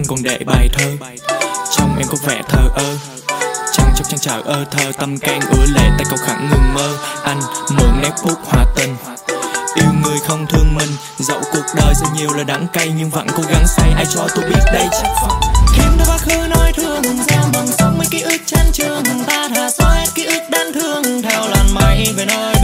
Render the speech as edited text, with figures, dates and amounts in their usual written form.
anh còn để bài thơ. Trong em có vẻ thờ ơ, chẳng chốc chẳng chờ ơ thơ. Tâm can ứa lệ tay cầu khẳng ngừng mơ. Anh mượn nét bút hòa tình, yêu người không thương mình. Dẫu cuộc đời rất nhiều là đắng cay, nhưng vẫn cố gắng say. Ai cho tôi biết đây chắc phận. Kiếm đôi quá khứ nói thương, gieo bằng sông mấy ký ức chán trường. Ta thả xóa hết ký ức đáng thương theo làn mây về nơi